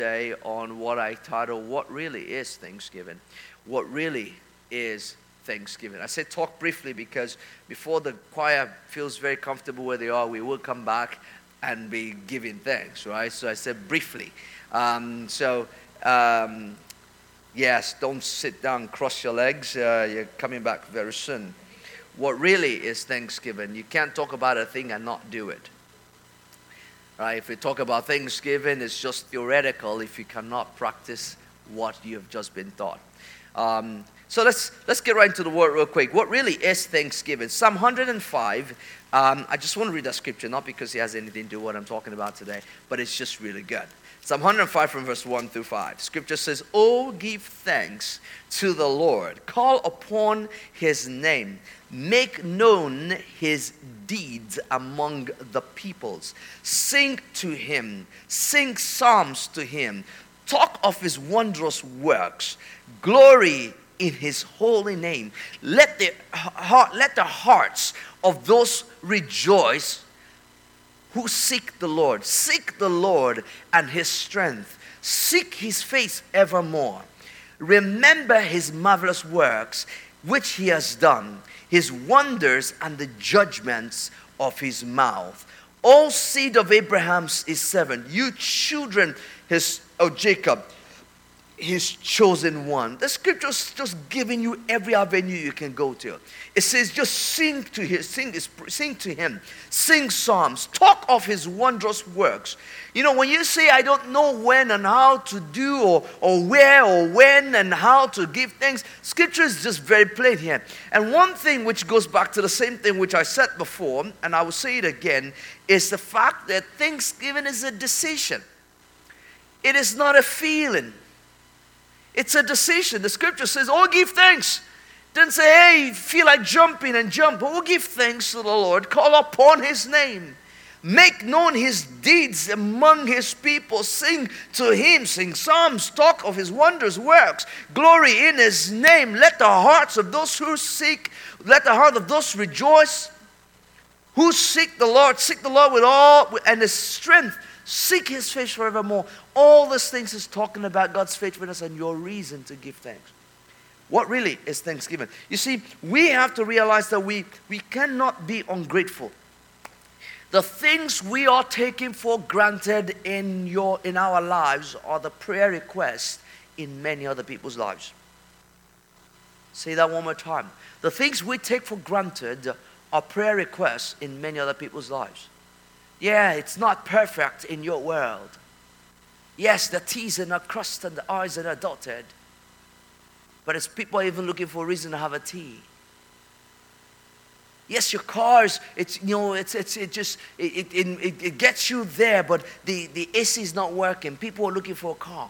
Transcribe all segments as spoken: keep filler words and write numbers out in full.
today on what I titled, What Really is Thanksgiving? What really is Thanksgiving? I said talk briefly because before the choir feels very comfortable where they are, we will come back and be giving thanks, right? So I said briefly. Um, so, um, yes, don't sit down, cross your legs. Uh, you're coming back very soon. What really is Thanksgiving? You can't talk about a thing and not do it. Right? If we talk about Thanksgiving, it's just theoretical if you cannot practice what you have just been taught. Um, so let's let's get right into the word real quick. What really is Thanksgiving? Psalm one hundred five. Um, I just want to read that scripture, not because it has anything to do with what I'm talking about today, but it's just really good. Psalm one hundred five from verse one through five. Scripture says, "Oh, give thanks to the Lord. Call upon his name. Make known his deeds among the peoples. Sing to him. Sing psalms to him. Talk of his wondrous works. Glory in his holy name. Let the heart, let the hearts of those rejoice who seek the Lord. Seek the Lord and his strength. Seek his face evermore. Remember his marvelous works which he has done, his wonders and the judgments of his mouth. All seed of Abraham is servant, you children his of Jacob, his chosen one." The scripture's just giving you every avenue you can go to. It says just sing to him, sing, sing to him, sing psalms, talk of his wondrous works. You know, when you say, "I don't know when and how to do or, or where or when and how to give thanks," scripture is just very plain here. And one thing which goes back to the same thing which I said before, and I will say it again, is the fact that Thanksgiving is a decision. It is not a feeling. It's a decision. The scripture says, "Oh, give thanks." Didn't say, "Hey, feel like jumping and jump." Oh, give thanks to the Lord. Call upon his name. Make known his deeds among his people. Sing to him. Sing psalms. Talk of his wondrous works. Glory in his name. Let the hearts of those who seek, let the heart of those rejoice who seek the Lord. Seek the Lord with all and his strength. Seek his face forevermore. All these things is talking about God's faithfulness and your reason to give thanks. What really is Thanksgiving? You see, we have to realize that we, we cannot be ungrateful. The things we are taking for granted in your in our lives are the prayer requests in many other people's lives. Say that one more time. The things we take for granted are prayer requests in many other people's lives. Yeah, it's not perfect in your world. Yes, the T's are not crossed and the I's are not dotted. But it's people are even looking for a reason to have a T. Yes, your cars, it's you know, it's it's it just it it, it, it gets you there, but the, the A C is not working. People are looking for a car.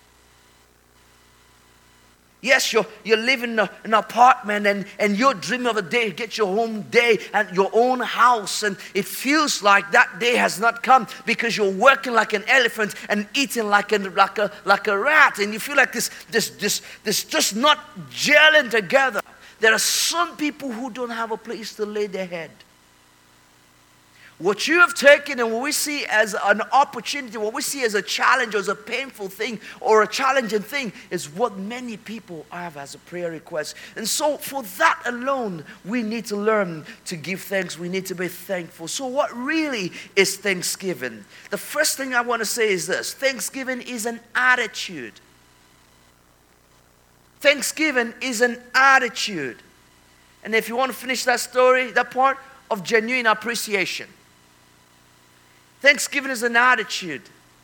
Yes, you're, you're living in a, an apartment and, and you're dreaming of a day, get your own day and your own house. And it feels like that day has not come because you're working like an elephant and eating like a, like a, like a rat. And you feel like this, this, this, this just not gelling together. There are some people who don't have a place to lay their head. What you have taken and what we see as an opportunity, what we see as a challenge or as a painful thing or a challenging thing is what many people have as a prayer request. And so for that alone, we need to learn to give thanks. We need to be thankful. So what really is Thanksgiving? The first thing I want to say is this. Thanksgiving is an attitude. Thanksgiving is an attitude. And if you want to finish that story, that part of genuine appreciation. Thanksgiving is an attitude.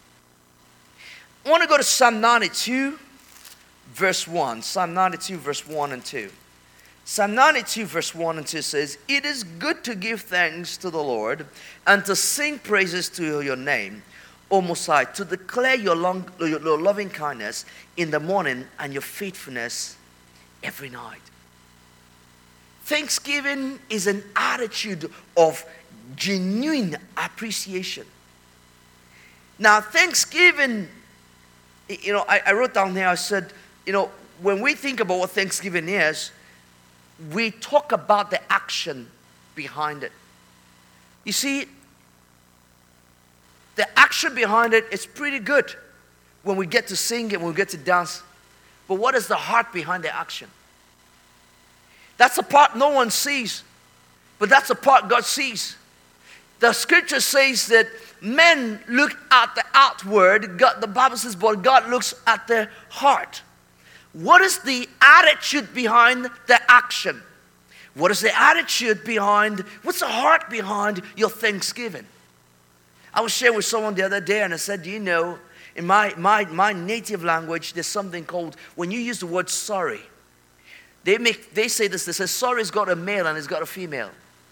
I want to go to Psalm ninety-two, verse one. Psalm ninety-two, verse one and two. Psalm ninety-two, verse one and two says, "It is good to give thanks to the Lord and to sing praises to your name, O Most High, to declare your, long, your loving kindness in the morning and your faithfulness every night." Thanksgiving is an attitude of genuine appreciation. Now, Thanksgiving, you know, I, I wrote down here, I said, you know, when we think about what Thanksgiving is, we talk about the action behind it. You see, the action behind it is pretty good. when we get to sing and when we get to dance. But what is the heart behind the action? That's the part no one sees, but that's the part God sees. The scripture says that men look at the outward, God, the Bible says, but God looks at the heart. What is the attitude behind the action? What is the attitude behind, what's the heart behind your thanksgiving? I was sharing with someone the other day and I said, do you know, in my, my, my native language, there's something called, when you use the word sorry, they make they say this, they say sorry's got a male and it's got a female.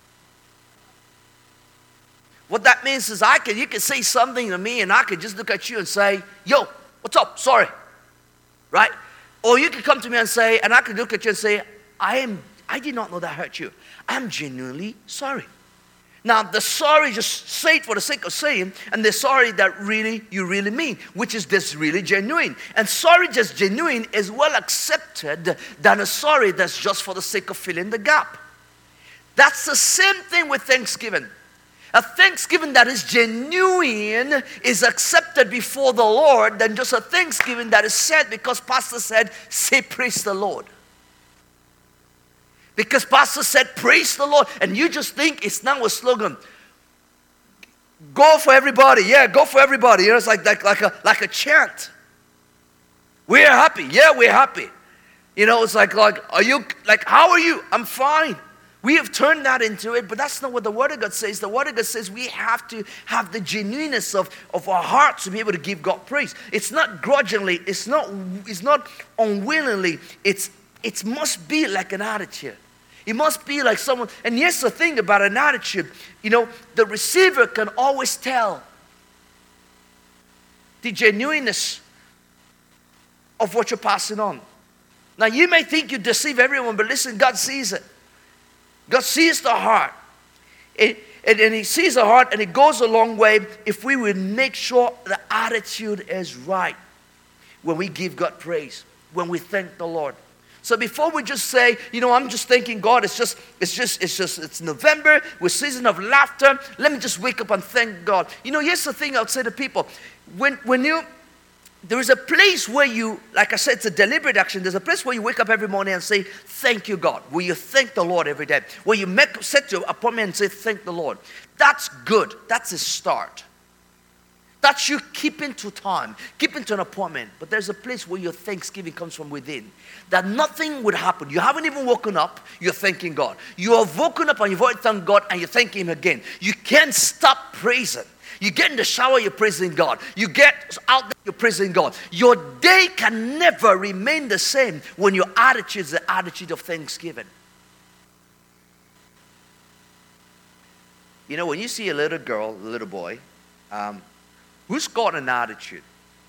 What that means is I can, you can say something to me and I can just look at you and say, yo, what's up? Sorry. Right? Or you can come to me and say, and I can look at you and say, I am, I did not know that hurt you. I'm genuinely sorry. Now, the sorry, just say it for the sake of saying, and the sorry that really, you really mean, which is this really genuine. And sorry just genuine is well accepted than a sorry that's just for the sake of filling the gap. That's the same thing with thanksgiving. A thanksgiving that is genuine is accepted before the Lord than just a thanksgiving that is said because pastor said, say praise the Lord. Because pastor said, praise the Lord. And you just think it's now a slogan. Go for everybody. Yeah, go for everybody. You know, it's like, like, like, a, like a chant. We're happy. Yeah, we're happy. You know, it's like, like, are you, like, how are you? I'm fine. We have turned that into it, but that's not what the Word of God says. The Word of God says we have to have the genuineness of, of our hearts to be able to give God praise. It's not grudgingly. It's not, it's not unwillingly. It's, it must be like an attitude. It must be like someone, and here's the thing about an attitude. You know, the receiver can always tell the genuineness of what you're passing on. Now, you may think you deceive everyone, but listen, God sees it. God sees the heart. It, and, and He sees the heart, and it goes a long way if we will make sure the attitude is right when we give God praise, when we thank the Lord. So before we just say, you know, I'm just thanking God, it's just, it's just, it's just, it's November, we're season of laughter, let me just wake up and thank God. You know, here's the thing I would say to people. When, when you, there is a place where you, like I said, it's a deliberate action. There's a place where you wake up every morning and say, thank you, God. Where you thank the Lord every day. Where you make, set your appointment and say, thank the Lord. That's good. That's a start. That's you keeping to time, keeping to an appointment. But there's a place where your thanksgiving comes from within. That nothing would happen. You haven't even woken up, you're thanking God. You have woken up and you've already thanked God and you're thanking Him again. You can't stop praising. You get in the shower, you're praising God. You get out there, you're praising God. Your day can never remain the same when your attitude is the attitude of thanksgiving. You know, when you see a little girl, a little boy, um, who's got an attitude?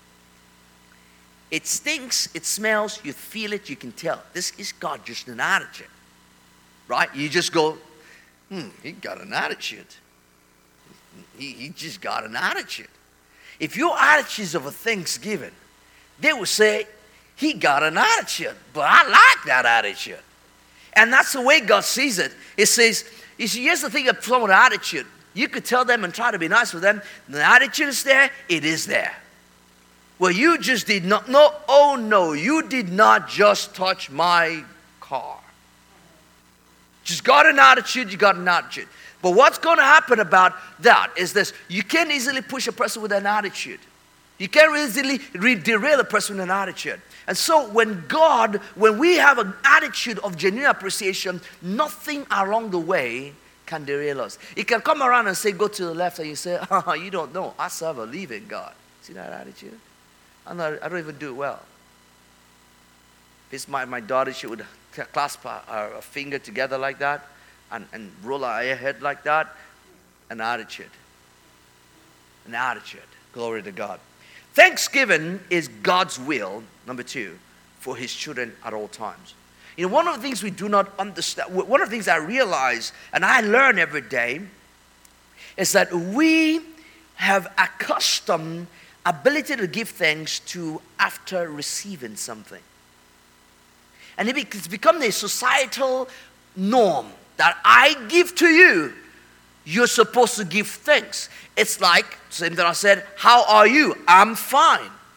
It stinks, it smells, you feel it, you can tell. This is got just an attitude. Right? You just go, hmm, he got an attitude. He, he just got an attitude. If your attitude is of a thanksgiving, they will say, he got an attitude, but I like that attitude. And that's the way God sees it. It says, you see, here's the thing of someone with attitude. You could tell them and try to be nice with them. The attitude is there, it is there. Well, you just did not, no, oh no, you did not just touch my car. Just got an attitude, you got an attitude. But what's going to happen about that is this. You can't easily push a person with an attitude. You can't easily derail a person with an attitude. And so when God, when we have an attitude of genuine appreciation, nothing along the way can derail us. It can come around and say, go to the left, and you say, oh, you don't know. I serve a living God. See that attitude? I'm not, I don't even do it well. If it's my, my daughter, she would clasp her, her finger together like that and, and roll her head like that. An attitude. An attitude. Glory to God. Thanksgiving is God's will, number two, for His children at all times. You know, one of the things we do not understand, one of the things I realize, and I learn every day, is that we have accustomed ability to give thanks to after receiving something. And it's become a societal norm that I give to you, you're supposed to give thanks. It's like, same thing I said, how are you? I'm fine.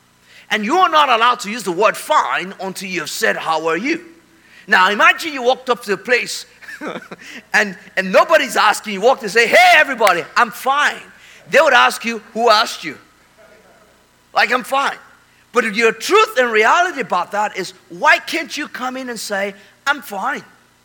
And you're not allowed to use the word fine until you have said, how are you? Now imagine you walked up to the place and, and nobody's asking. You walk and say, hey everybody, I'm fine. They would ask you, who asked you? Like, I'm fine. But if your truth and reality about that is, why can't you come in and say, I'm fine.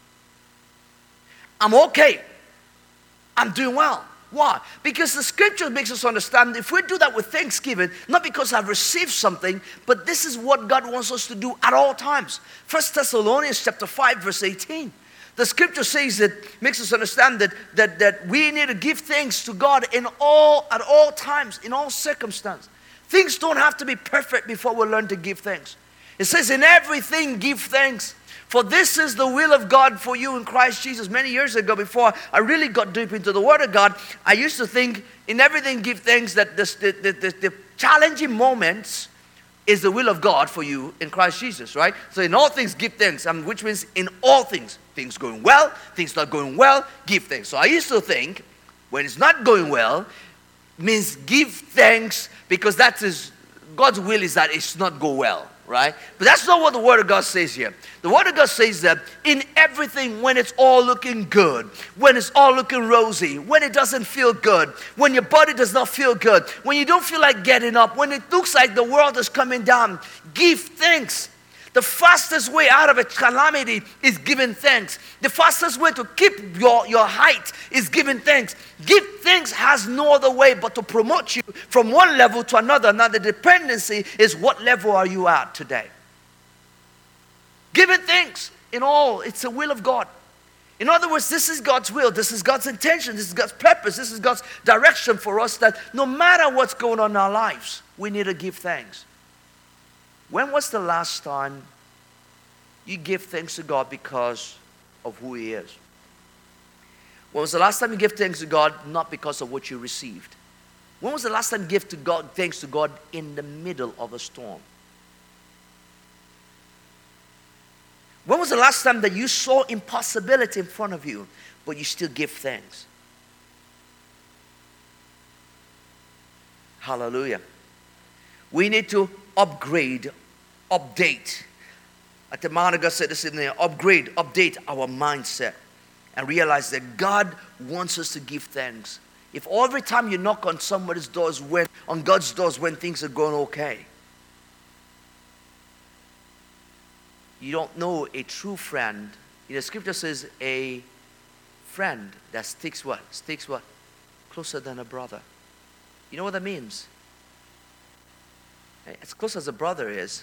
I'm okay. I'm doing well. Why? Because the scripture makes us understand if we do that with thanksgiving, not because I've received something, but this is what God wants us to do at all times. First Thessalonians chapter five, verse eighteen. The scripture says that, makes us understand that, that, that we need to give thanks to God in all, at all times, in all circumstances. Things don't have to be perfect before we learn to give thanks. It says, in everything give thanks. For this is the will of God for you in Christ Jesus. Many years ago, before I really got deep into the Word of God, I used to think in everything give thanks, that the, the, the, the challenging moments is the will of God for you in Christ Jesus, right? So in all things give thanks, um, which means in all things. Things going well, things not going well, give thanks. So I used to think when it's not going well, means give thanks because that is, God's will is that it's not go well. Right? But that's not what the Word of God says here. The Word of God says that in everything, when it's all looking good, when it's all looking rosy, when it doesn't feel good, when your body does not feel good, when you don't feel like getting up, when it looks like the world is coming down, give thanks. The fastest way out of a calamity is giving thanks. The fastest way to keep your, your height is giving thanks. Give thanks has no other way but to promote you from one level to another. Now the dependency is what level are you at today? Giving thanks in all, it's the will of God. In other words, this is God's will, this is God's intention, this is God's purpose, this is God's direction for us, that no matter what's going on in our lives, we need to give thanks. When was the last time you give thanks to God because of who He is? When was the last time you gave thanks to God not because of what you received? When was the last time you gave to God, thanks to God in the middle of a storm? When was the last time that you saw impossibility in front of you, but you still give thanks? Hallelujah. We need to upgrade, update. Like the man of God said this in there, upgrade, update our mindset and realize that God wants us to give thanks. If every time you knock on somebody's doors, when on God's doors when things are going okay, you don't know a true friend. You know, the scripture says a friend that sticks what? Sticks what? Closer than a brother. You know what that means? As close as a brother is,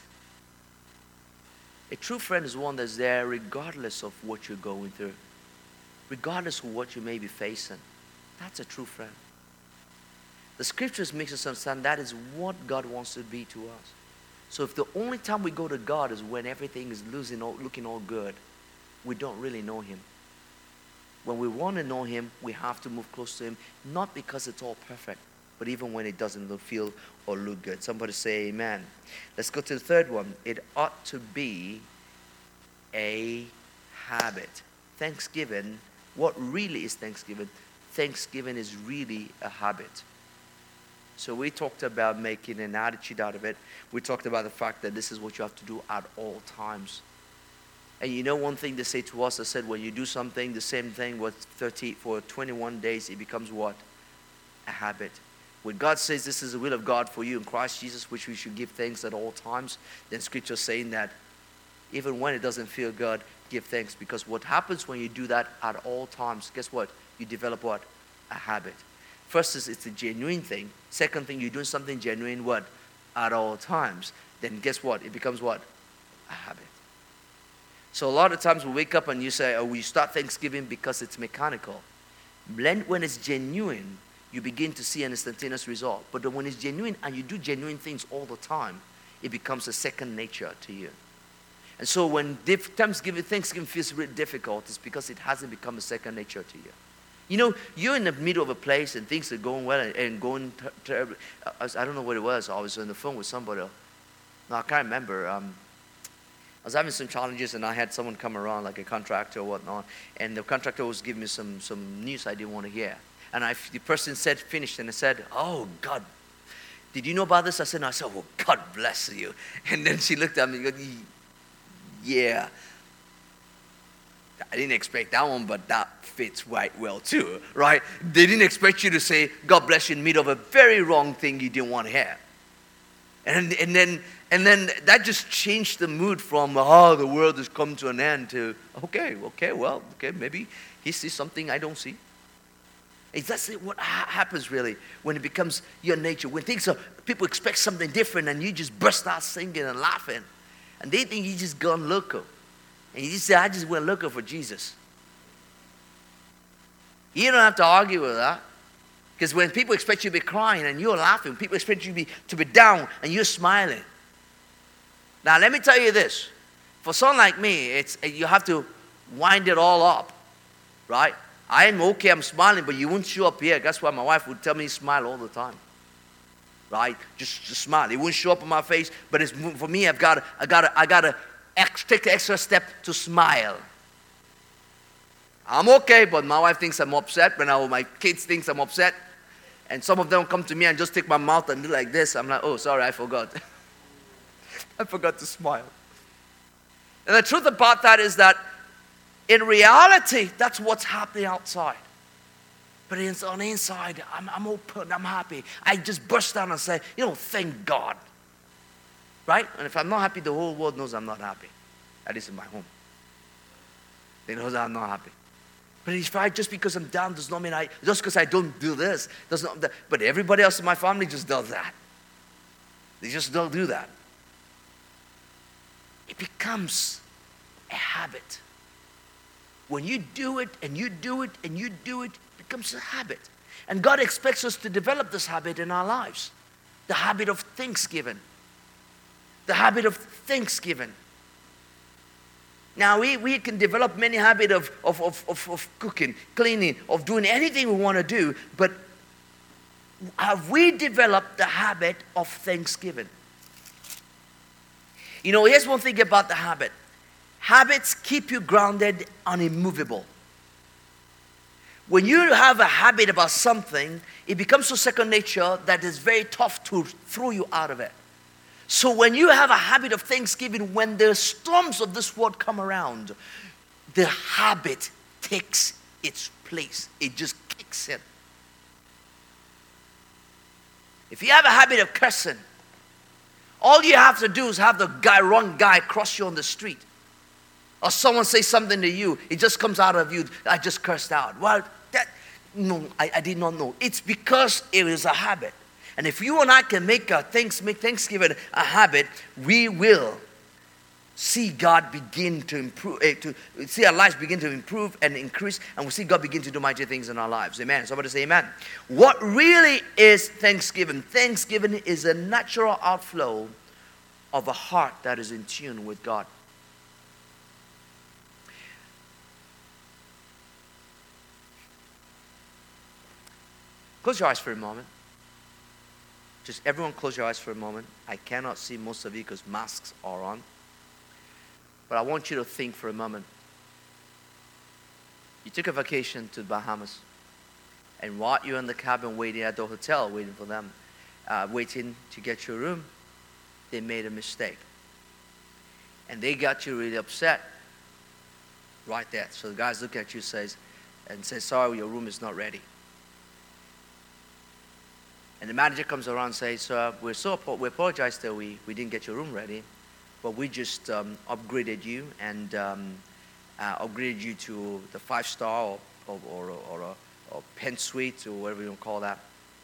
a true friend is one that's there regardless of what you're going through, regardless of what you may be facing. That's a true friend. The scriptures makes us understand that is what God wants to be to us. So if the only time we go to God is when everything is losing, all, looking all good, we don't really know Him. When we want to know Him, we have to move close to Him, not because it's all perfect, but even when it doesn't look, feel or look good. Somebody say amen. Let's go to the third one. It ought to be a habit. Thanksgiving, what really is Thanksgiving? Thanksgiving is really a habit. So we talked about making an attitude out of it. We talked about the fact that this is what you have to do at all times. And you know one thing they say to us, I said when you do something, the same thing with thirty, for twenty-one days, it becomes what? A habit. When God says this is the will of God for you in Christ Jesus, which we should give thanks at all times, then Scripture is saying that even when it doesn't feel good, give thanks. Because what happens when you do that at all times, guess what? You develop what? A habit. First is it's a genuine thing. Second thing, you're doing something genuine what? At all times. Then guess what? It becomes what? A habit. So a lot of times we wake up and you say, oh, we start Thanksgiving because it's mechanical. When it's genuine, you begin to see an instantaneous result. But when it's genuine and you do genuine things all the time, it becomes a second nature to you. And so when Thanksgiving, Thanksgiving feels really difficult, it's because it hasn't become a second nature to you. You know, you're in the middle of a place and things are going well and, and going terribly. I, I don't know what it was. I was on the phone with somebody. No, I can't remember. Um, I was having some challenges and I had someone come around, like a contractor or whatnot, and the contractor was giving me some, some news I didn't want to hear. And I, the person said, finished, and I said, oh, God, did you know about this? I said, no. I said, well, God bless you. And then she looked at me and goes, yeah. I didn't expect that one, but that fits quite well too, right? They didn't expect you to say, God bless you, in the middle of a very wrong thing you didn't want to hear. And, and, then, and then that just changed the mood from, oh, the world has come to an end, to, okay, okay, well, okay, maybe he sees something I don't see. It's that's what happens really when it becomes your nature. When things are, people expect something different and you just burst out singing and laughing. And they think you just gone loco. And you just say, I just went looking for Jesus. You don't have to argue with that. Because when people expect you to be crying and you're laughing, people expect you to be, to be down and you're smiling. Now, let me tell you this. For someone like me, it's you have to wind it all up, right? I am okay, I'm smiling, but you won't show up here. That's why my wife would tell me to smile all the time. Right? Just, just smile. It won't show up on my face, but it's, for me, I've got I got I got to take the extra step to smile. I'm okay, but my wife thinks I'm upset. When I, my kids think I'm upset, and some of them come to me and just take my mouth and do like this. I'm like, oh, sorry, I forgot. I forgot to smile. And the truth about that is that in reality, that's what's happening outside. But it's on the inside, I'm, I'm open, I'm happy. I just burst down and say, you know, thank God. Right? And if I'm not happy, the whole world knows I'm not happy. At least in my home. They know that I'm not happy. But if I, just because I'm down does not mean I, just because I don't do this, does not, but everybody else in my family just does that. They just don't do that. It becomes a habit. When you do it, and you do it, and you do it, it becomes a habit. And God expects us to develop this habit in our lives. The habit of thanksgiving. The habit of thanksgiving. Now, we, we can develop many habits of, of, of, of, of cooking, cleaning, of doing anything we want to do, but have we developed the habit of thanksgiving? You know, here's one thing about the habit. Habits keep you grounded and immovable. When you have a habit about something, it becomes so second nature that it's very tough to throw you out of it. So when you have a habit of thanksgiving, when the storms of this world come around, the habit takes its place. It just kicks in. If you have a habit of cursing, all you have to do is have the guy, wrong guy cross you on the street. Or someone say something to you, it just comes out of you, I just cursed out. Well, that, no, I, I did not know. It's because it is a habit. And if you and I can make, a thanks, make Thanksgiving a habit, we will see God begin to improve, uh, to see our lives begin to improve and increase, and we'll see God begin to do mighty things in our lives. Amen. Somebody say amen. What really is Thanksgiving? Thanksgiving is a natural outflow of a heart that is in tune with God. Close your eyes for a moment. Just everyone close your eyes for a moment. I cannot see most of you because masks are on. But I want you to think for a moment. You took a vacation to the Bahamas. And while you're in the cabin waiting at the hotel, waiting for them, uh, waiting to get your room, they made a mistake. And they got you really upset right there. So the guys look at you says, and say, sorry, your room is not ready. And the manager comes around and says, uh, we're so, we apologize that we, we didn't get your room ready, but we just um, upgraded you and um, uh, upgraded you to the five-star or, or, or, or, or, or pen suite or whatever you want to call that.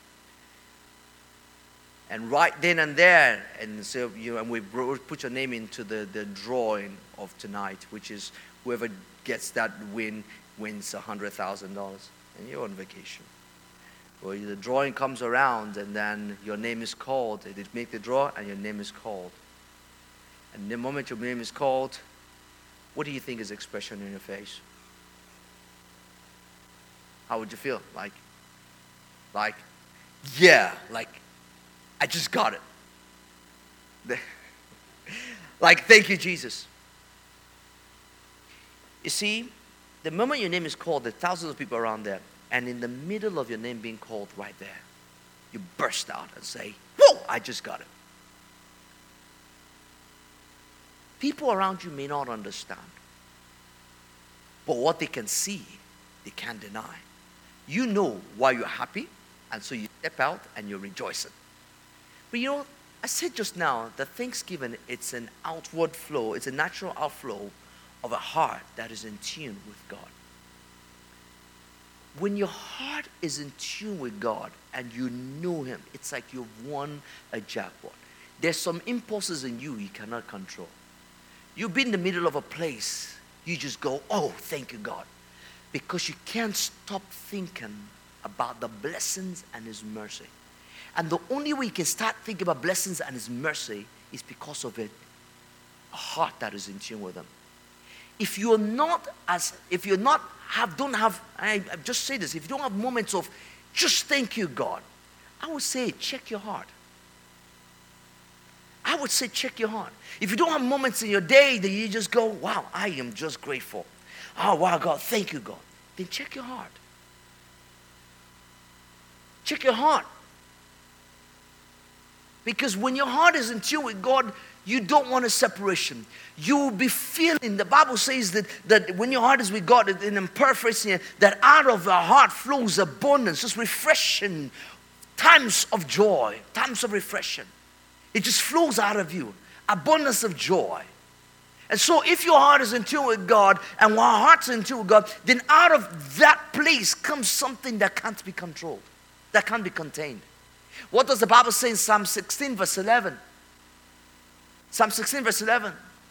And right then and there, and so you and we put your name into the, the drawing of tonight, which is whoever gets that win wins one hundred thousand dollars, and you're on vacation. Well, the drawing comes around, and then your name is called. They make the draw, and your name is called. And the moment your name is called, what do you think is the expression in your face? How would you feel? Like, like, yeah, like, I just got it. Like, thank you, Jesus. You see, the moment your name is called, there are thousands of people around there. And in the middle of your name being called right there, you burst out and say, whoa, I just got it. People around you may not understand. But what they can see, they can't deny. You know why you're happy, and so you step out and you're rejoicing. But you know, I said just now that Thanksgiving, it's an outward flow, it's a natural outflow of a heart that is in tune with God. When your heart is in tune with God and you know Him, it's like you've won a jackpot. There's some impulses in you you cannot control. You've been in the middle of a place, you just go, oh, thank you, God. Because you can't stop thinking about the blessings and His mercy. And the only way you can start thinking about blessings and His mercy is because of it, a heart that is in tune with Him. If you're not as, if you're not have, don't have, I, I just say this, if you don't have moments of just thank you, God, I would say check your heart. I would say check your heart. If you don't have moments in your day that you just go, wow, I am just grateful. Oh, wow, God, thank you, God. Then check your heart. Check your heart. Because when your heart is in tune with God, you don't want a separation. You will be feeling, the Bible says that, that when your heart is with God, and I'm paraphrasing it, that out of our heart flows abundance, just refreshing, times of joy, times of refreshing. It just flows out of you, abundance of joy. And so if your heart is in tune with God, and while our heart's in tune with God, then out of that place comes something that can't be controlled, that can't be contained. What does the Bible say in Psalm sixteen verse eleven? Psalm sixteen verse eleven.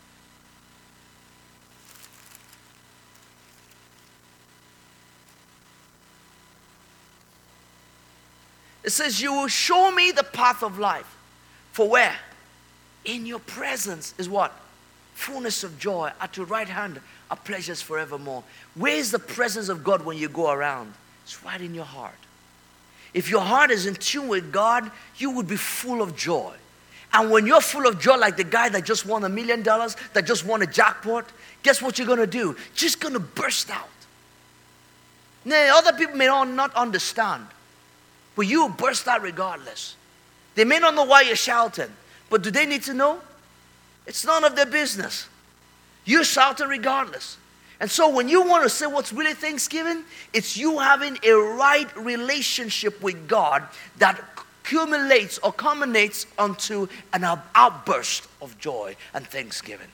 It says, you will show me the path of life. For where? In your presence is what? Fullness of joy. At your right hand are pleasures forevermore. Where is the presence of God when you go around? It's right in your heart. If your heart is in tune with God, you would be full of joy. And when you're full of joy, like the guy that just won a million dollars, that just won a jackpot, guess what you're going to do? Just going to burst out. Now, other people may not understand, but you will burst out regardless. They may not know why you're shouting, but do they need to know? It's none of their business. You're shouting regardless. And so when you want to say what's really Thanksgiving, it's you having a right relationship with God that accumulates or culminates onto an outburst of joy and thanksgiving.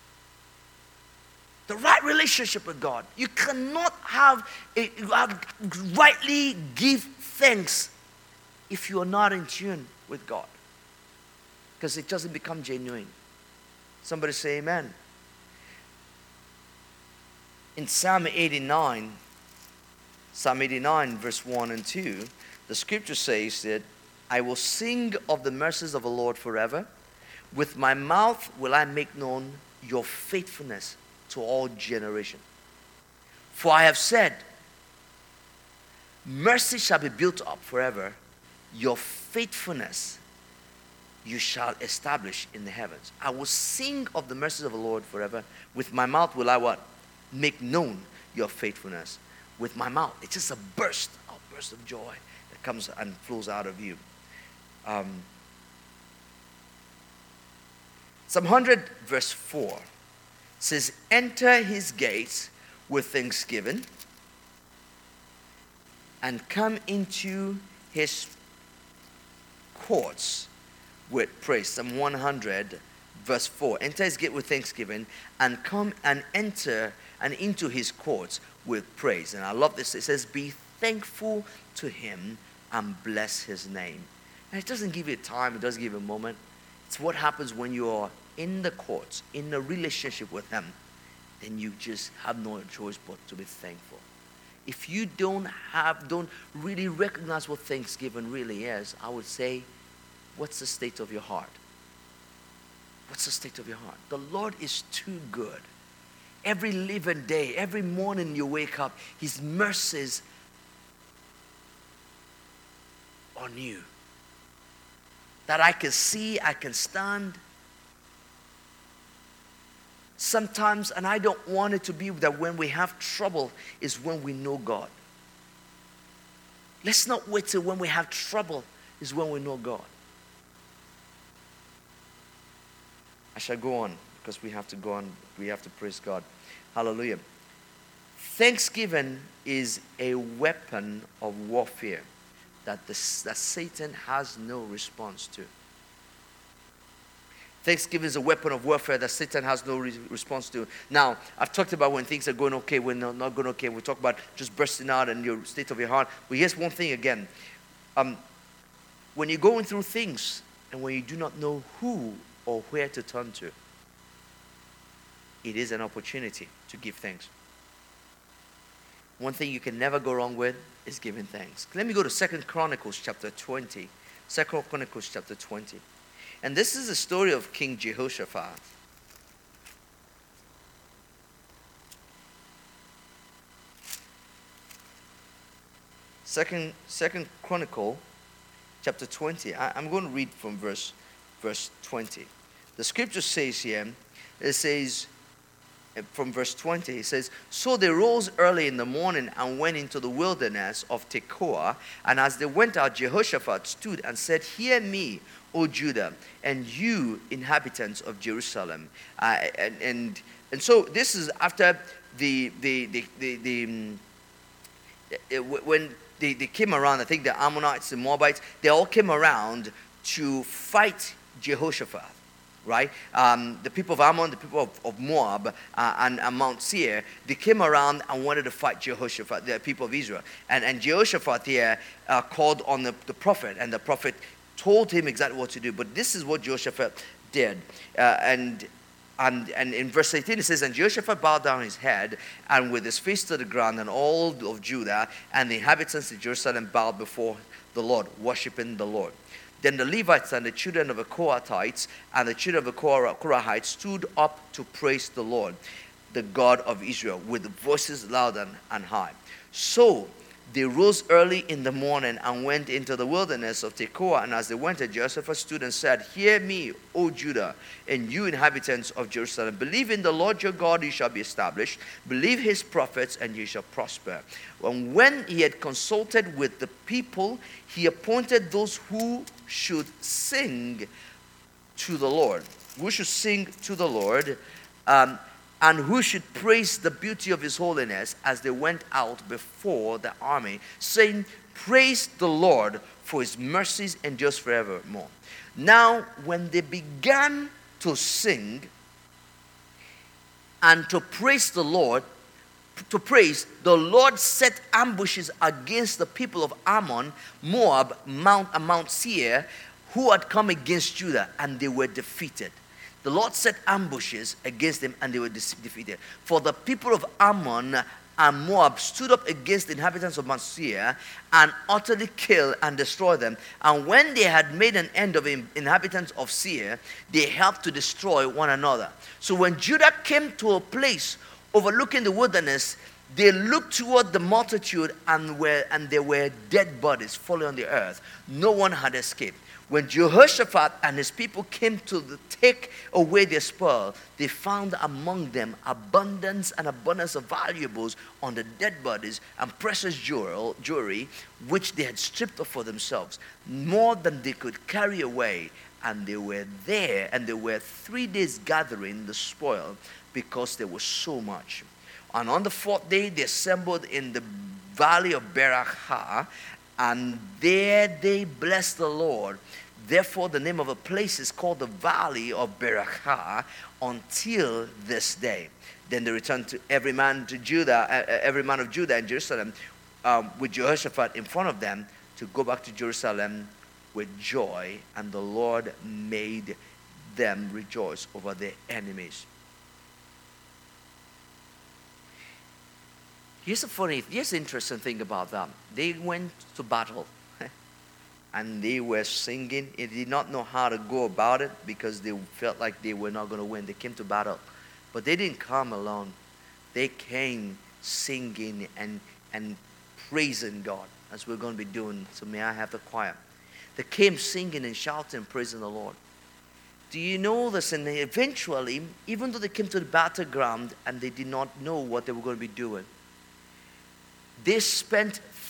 The right relationship with God. You cannot have a, rightly give thanks if you are not in tune with God, because it doesn't become genuine. Somebody say amen. In Psalm eighty-nine, Psalm eighty-nine verse one and two, the scripture says that I will sing of the mercies of the Lord forever. With my mouth will I make known your faithfulness to all generations. For I have said, mercy shall be built up forever. Your faithfulness you shall establish in the heavens. I will sing of the mercies of the Lord forever. With my mouth will I what? Make known your faithfulness. With my mouth. It's just a burst, a burst of joy that comes and flows out of you. Um, Psalm one hundred verse four says, enter his gates with thanksgiving and come into his courts with praise. Psalm one hundred verse four. Enter his gate with thanksgiving and come and enter and into his courts with praise. And I love this. It says, be thankful to him and bless his name. And it doesn't give you time. It doesn't give you a moment. It's what happens when you are in the courts, in a relationship with him. Then you just have no choice but to be thankful. If you don't have, don't really recognize what Thanksgiving really is, I would say, what's the state of your heart? What's the state of your heart? The Lord is too good. Every living day, every morning you wake up, his mercies on you. That I can see, I can stand. Sometimes, and I don't want it to be that when we have trouble is when we know God. Let's not wait till when we have trouble is when we know God. I shall go on because we have to go on. We have to praise God. Hallelujah. Thanksgiving is a weapon of warfare that, the, that Satan has no response to. Thanksgiving is a weapon of warfare that Satan has no re- response to. Now, I've talked about when things are going okay, when they're not going okay. We talk about just bursting out and your state of your heart. But here's one thing again. Um, when you're going through things and when you do not know who or where to turn to, it is an opportunity to give thanks. One thing you can never go wrong with is giving thanks. Let me go to Second Chronicles chapter twenty. Second Chronicles chapter twenty. And this is the story of King Jehoshaphat. Second, Second Chronicle chapter twenty. I, I'm going to read from verse, verse twenty. The scripture says here, it says, from verse twenty, it says, "So they rose early in the morning and went into the wilderness of Tekoa. And as they went out, Jehoshaphat stood and said, 'Hear me, O Judah, and you inhabitants of Jerusalem.'" Uh, and, and and so this is after the the the the, the um, it, when they, they came around. I think the Ammonites, the Moabites, they all came around to fight Jehoshaphat. Right? Um, the people of Ammon, the people of, of Moab, uh, and, and Mount Seir, they came around and wanted to fight Jehoshaphat, the people of Israel. And, and Jehoshaphat here uh, called on the, the prophet, and the prophet told him exactly what to do. But this is what Jehoshaphat did. Uh, and, and, and in verse eighteen it says, "And Jehoshaphat bowed down his head, and with his face to the ground, and all of Judah and the inhabitants of Jerusalem bowed before the Lord, worshiping the Lord. Then the Levites and the children of the Kohathites and the children of the Korahites stood up to praise the Lord, the God of Israel, with voices loud and, and high. So they rose early in the morning and went into the wilderness of Tekoa. And as they went, Jehoshaphat stood and said, 'Hear me, O Judah, and you inhabitants of Jerusalem. Believe in the Lord your God, you shall be established. Believe his prophets, and you shall prosper.' And when he had consulted with the people, he appointed those who should sing to the Lord. Who should sing to the Lord, um, and who should praise the beauty of his holiness as they went out before the army, saying, 'Praise the Lord, for his mercies endures forevermore.' Now, when they began to sing and to praise the Lord, to praise, the Lord set ambushes against the people of Ammon, Moab, Mount, and Mount Seir, who had come against Judah, and they were defeated. The Lord set ambushes against them, and they were defeated. For the people of Ammon and Moab stood up against the inhabitants of Mount Seir and utterly killed and destroyed them. And when they had made an end of the inhabitants of Seir, they helped to destroy one another. So when Judah came to a place overlooking the wilderness, they looked toward the multitude, and were and there were dead bodies falling on the earth. No one had escaped. When Jehoshaphat and his people came to the, take away their spoil, they found among them abundance and abundance of valuables on the dead bodies and precious jewelry, which they had stripped off for themselves, more than they could carry away. And they were there, and they were three days gathering the spoil, because there was so much. And on the fourth day, they assembled in the valley of Berachah, and there they blessed the Lord. Therefore, the name of a place is called the Valley of Berachah until this day. Then they returned to every man to Judah, every man of Judah and Jerusalem, um, with Jehoshaphat in front of them, to go back to Jerusalem with joy. And the Lord made them rejoice over their enemies. Here's a funny, here's an interesting thing about them. They went to battle, and they were singing. They did not know how to go about it because they felt like they were not going to win. They came to battle, but they didn't come alone. They came singing and and praising God, as we're going to be doing. So may I have the choir? They came singing and shouting, praising the Lord. Do you know this? And eventually, even though they came to the battleground and they did not know what they were going to be doing, they spent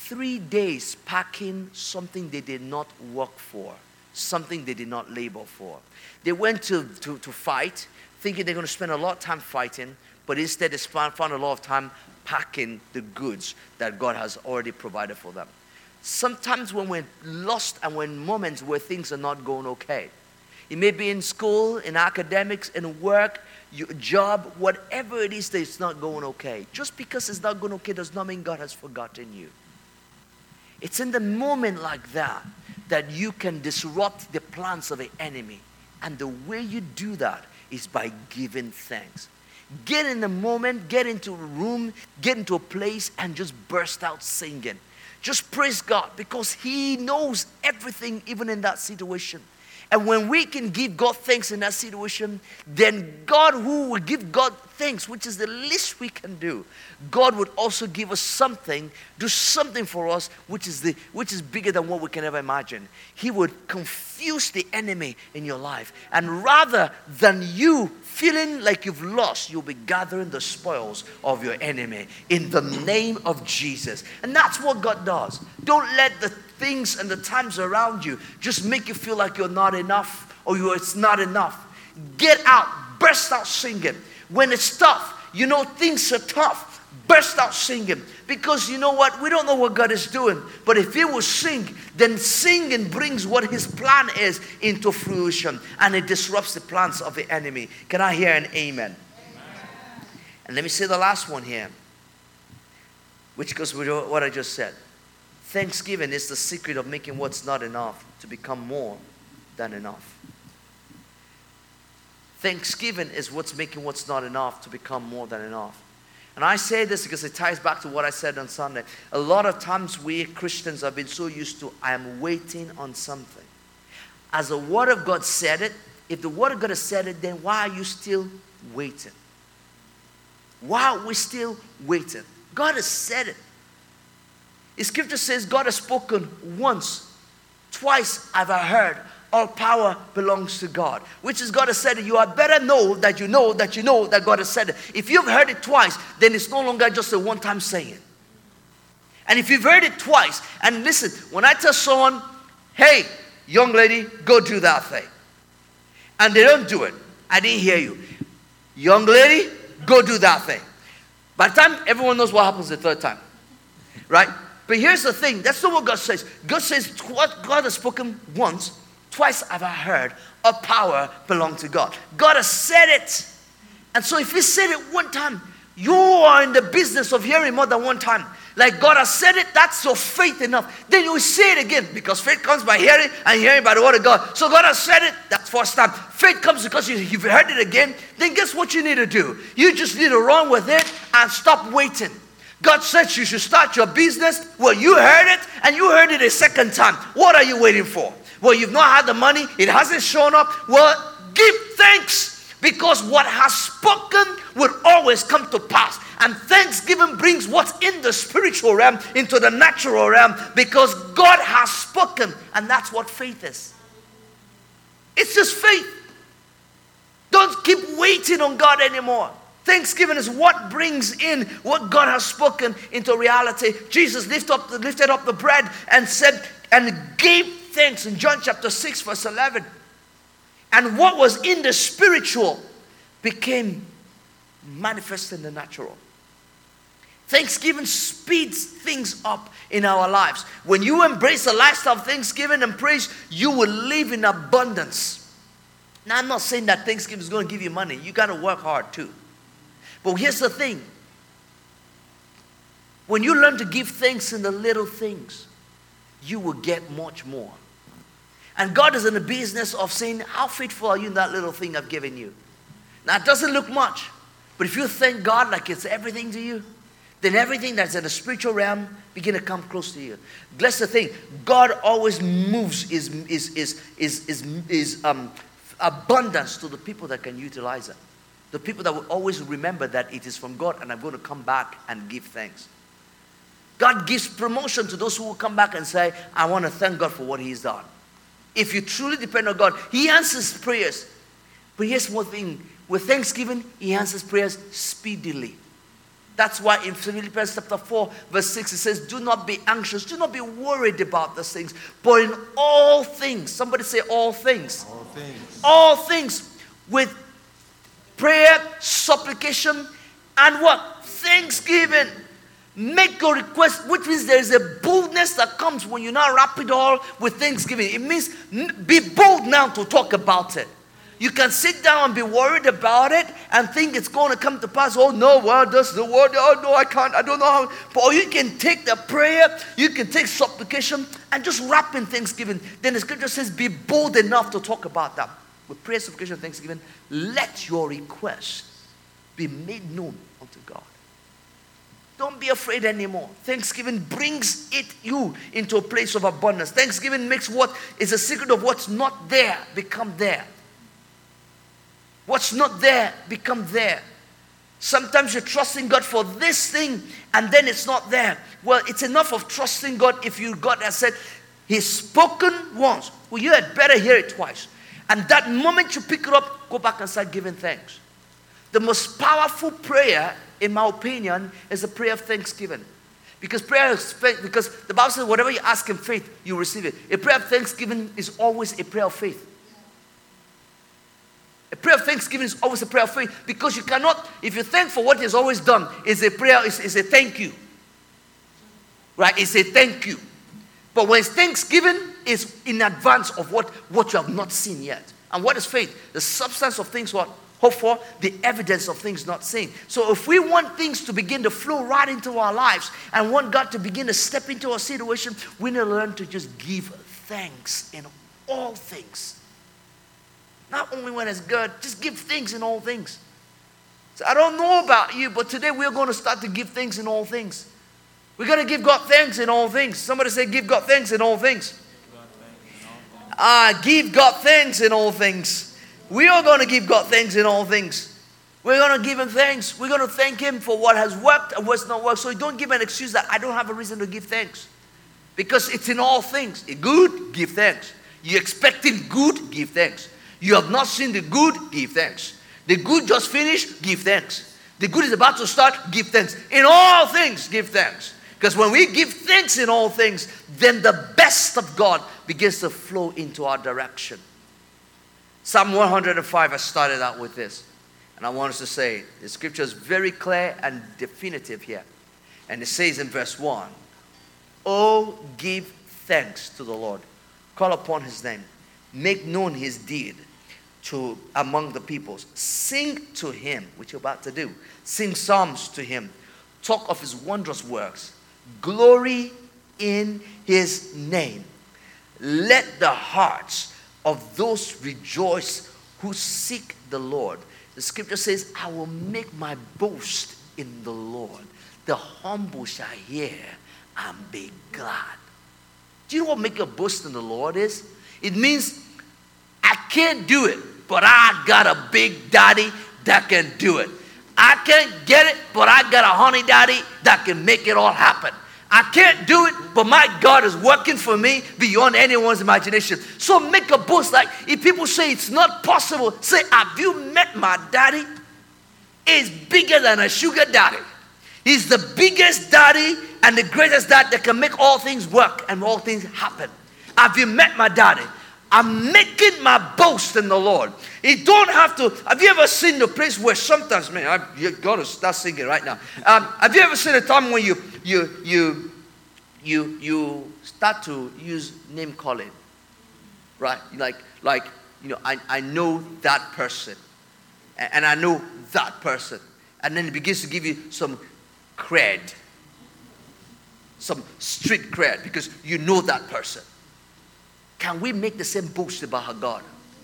three days packing something they did not work for, something they did not labor for. They went to, to, to fight, thinking they're going to spend a lot of time fighting, but instead they found a lot of time packing the goods that God has already provided for them. Sometimes when we're lost and we're in moments where things are not going okay, it may be in school, in academics, in work, your job, whatever it is that it's not going okay. Just because it's not going okay does not mean God has forgotten you. It's in the moment like that that you can disrupt the plans of the enemy. And the way you do that is by giving thanks. Get in the moment, get into a room, get into a place and just burst out singing. Just praise God because He knows everything even in that situation. And when we can give God thanks in that situation, then God, who will give God thanks, which is the least we can do, God would also give us something, do something for us, which is the which is bigger than what we can ever imagine. He would confuse the enemy in your life. And rather than you feeling like you've lost, you'll be gathering the spoils of your enemy in the name of Jesus. And that's what God does. Don't let the things and the times around you just make you feel like you're not enough or you it's not enough. Get out, burst out singing. When it's tough, you know things are tough, burst out singing. Because you know what? We don't know what God is doing. But if He will sing, then singing brings what His plan is into fruition. And it disrupts the plans of the enemy. Can I hear an amen? Amen. And let me say the last one here, which goes with what I just said. Thanksgiving is the secret of making what's not enough to become more than enough. Thanksgiving is what's making what's not enough to become more than enough. And I say this because it ties back to what I said on Sunday. A lot of times we Christians have been so used to, I am waiting on something. As the Word of God said it, if the Word of God has said it, then why are you still waiting? Why are we still waiting? God has said it. The scripture says God has spoken once, twice have I heard. All power belongs to God. Which is God has said it. You had better know that you know that you know that God has said it. If you've heard it twice, then it's no longer just a one-time saying. And if you've heard it twice, and listen, when I tell someone, hey, young lady, go do that thing. And they don't do it. I didn't hear you. Young lady, go do that thing. By the time everyone knows what happens the third time. Right? But here's the thing. That's not what God says. God says what God has spoken once, twice have I heard, all power belongs to God. God has said it. And so if He said it one time, you are in the business of hearing more than one time. Like God has said it, that's your faith enough. Then you will say it again because faith comes by hearing and hearing by the word of God. So God has said it, that's first time. Faith comes because you, you've heard it again. Then guess what you need to do? You just need to run with it and stop waiting. God said you should start your business. Well, you heard it and you heard it a second time. What are you waiting for? Well, you've not had the money. It hasn't shown up. Well, give thanks because what has spoken will always come to pass. And thanksgiving brings what's in the spiritual realm into the natural realm because God has spoken. And that's what faith is. It's just faith. Don't keep waiting on God anymore. Thanksgiving is what brings in what God has spoken into reality. Jesus lifted up, lifted up the bread and said, and gave thanks in John chapter six verse eleven. And what was in the spiritual became manifest in the natural. Thanksgiving speeds things up in our lives. When you embrace a lifestyle of thanksgiving and praise, you will live in abundance. Now, I'm not saying that Thanksgiving is going to give you money. You got to work hard too. But here's the thing. When you learn to give thanks in the little things, you will get much more. And God is in the business of saying, how faithful are you in that little thing I've given you? Now, it doesn't look much. But if you thank God like it's everything to you, then everything that's in the spiritual realm begin to come close to you. That's the thing. God always moves his, his, his, his, his, his um, abundance to the people that can utilize it. The people that will always remember that it is from God and I'm going to come back and give thanks. God gives promotion to those who will come back and say, I want to thank God for what He's done. If you truly depend on God, He answers prayers. But here's one thing. With thanksgiving, He answers prayers speedily. That's why in Philippians chapter four, verse six, it says, do not be anxious, do not be worried about those things, but in all things, somebody say all things. All things. All things with prayer, supplication, and what? Thanksgiving. Make your request, which means there is a boldness that comes when you now wrap it all with thanksgiving. It means be bold now to talk about it. You can sit down and be worried about it and think it's going to come to pass. Oh no, well, does the word, oh no, I can't, I don't know how. But or you can take the prayer, you can take supplication and just wrap in thanksgiving. Then the scripture says, be bold enough to talk about that. With prayer, supplication, and thanksgiving, let your request be made known unto God. Don't be afraid anymore. Thanksgiving brings it you into a place of abundance. Thanksgiving makes what is a secret of what's not there become there. What's not there become there. Sometimes you're trusting God for this thing and then it's not there. Well, it's enough of trusting God if you God has said, He's spoken once. Well, you had better hear it twice. And that moment you pick it up, go back and start giving thanks. The most powerful prayer, in my opinion, is a prayer of thanksgiving. Because prayer is faith, because the Bible says whatever you ask in faith, you receive it. A prayer of thanksgiving is always a prayer of faith. A prayer of thanksgiving is always a prayer of faith, because you cannot, if you thank for what He's always done, it's a prayer, it's, it's a thank you. Right? It's a thank you. But when it's thanksgiving, it's in advance of what, what you have not seen yet. And what is faith? The substance of things what? Hope for, the evidence of things not seen. So if we want things to begin to flow right into our lives and want God to begin to step into our situation, we need to learn to just give thanks in all things. Not only when it's good, just give thanks in all things. So I don't know about you, but today we're going to start to give thanks in all things. We're going to give God thanks in all things. Somebody say, give God thanks in all things. Ah, uh, give God thanks in all things. We are going to give God thanks in all things. We're going to give Him thanks. We're going to thank Him for what has worked and what's not worked. So don't give an excuse that I don't have a reason to give thanks. Because it's in all things. Good, give thanks. You're expecting good, give thanks. You have not seen the good, give thanks. The good just finished, give thanks. The good is about to start, give thanks. In all things, give thanks. Because when we give thanks in all things, then the best of God begins to flow into our direction. Psalm one hundred five, I started out with this. And I want us to say, the scripture is very clear and definitive here. And it says in verse one, oh, give thanks to the Lord. Call upon His name. Make known His deed to among the peoples. Sing to Him, which you're about to do. Sing psalms to Him. Talk of His wondrous works. Glory in His name. Let the hearts of those rejoice who seek the Lord. The scripture says, I will make my boast in the Lord. The humble shall hear and be glad. Do you know what make a boast in the Lord is? It means I can't do it, but I got a big daddy that can do it. I can't get it, but I got a honey daddy that can make it all happen. I can't do it, but my God is working for me beyond anyone's imagination. So make a boast. Like if people say it's not possible, say, have you met my daddy? He's bigger than a sugar daddy. He's the biggest daddy and the greatest dad that can make all things work and all things happen. Have you met my daddy? I'm making my boast in the Lord. You don't have to. Have you ever seen the place where sometimes, man, I, you're going to start singing right now. Um, have you ever seen a time when you you you you you start to use name calling, right? Like like you know, I I know that person, and I know that person, and then it begins to give you some cred, some street cred because you know that person. Can we make the same boast about our God?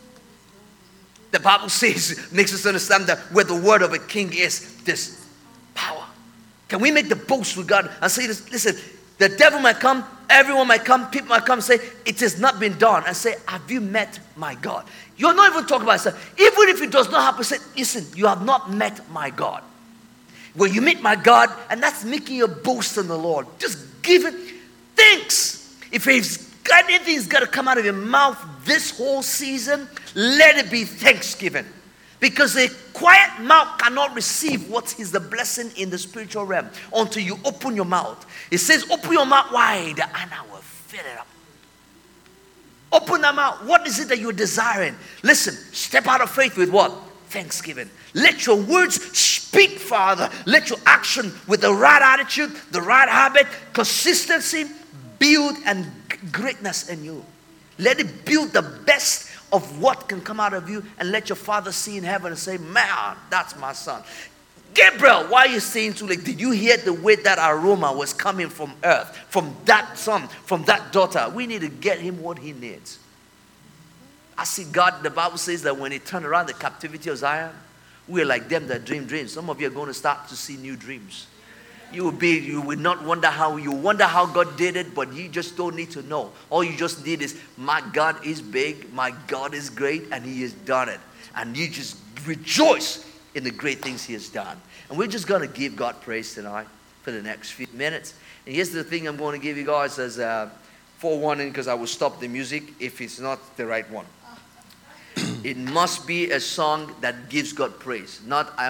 The Bible says, makes us understand that where the word of a king is, there's power. Can we make the boast with God and say this? Listen, the devil might come, everyone might come, people might come and say, it has not been done. And say, have you met my God? You're not even talking about yourself. Even if it does not happen, say, listen, you have not met my God. When you meet my God, and that's making your boast in the Lord. Just give it thanks. If he's anything's got to come out of your mouth this whole season, let it be thanksgiving. Because a quiet mouth cannot receive what is the blessing in the spiritual realm until you open your mouth. It says, open your mouth wide and I will fill it up. Open them out. What is it that you're desiring? Listen, step out of faith with what? Thanksgiving. Let your words speak, Father. Let your action with the right attitude, the right habit, consistency, build and greatness in you. Let it build the best of what can come out of you, and let your Father see in heaven and say, man, that's my son. Gabriel, why are you saying too late? Did you hear the way that aroma was coming from earth, from that son, from that daughter? We need to get him what he needs. I see God, the Bible says that when he turned around the captivity of Zion, we're like them that dream dreams. Some of you are going to start to see new dreams. You will be, you will not wonder how, you wonder how God did it, but you just don't need to know. All you just need is, my God is big, my God is great, and he has done it. And you just rejoice in the great things he has done. And we're just going to give God praise tonight for the next few minutes. And here's the thing I'm going to give you guys as a forewarning, because I will stop the music if it's not the right one. It must be a song that gives God praise, not I